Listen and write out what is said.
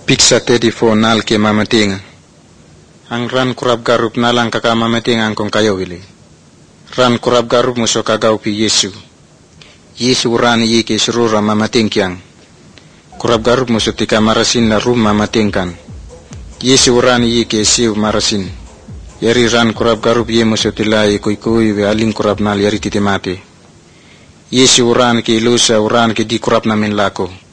Piksa 34 nal ke mamatinga. Ang ran kurab garup nalang kaka mamatinga ang kong kayo wili. Ran kurab garup muso kagaw pi Yesu. Yesu ran yi ke surura mamating kyang. Kurab garup muso tika marasin na rum mamatingkan. Yesu ran yi ke siu marasin. Yari ran kurab garup ye muso tilai kuy we aling kurab nal yari titimati. Yesu ran ke ilusa uran ke di kurab namin lako.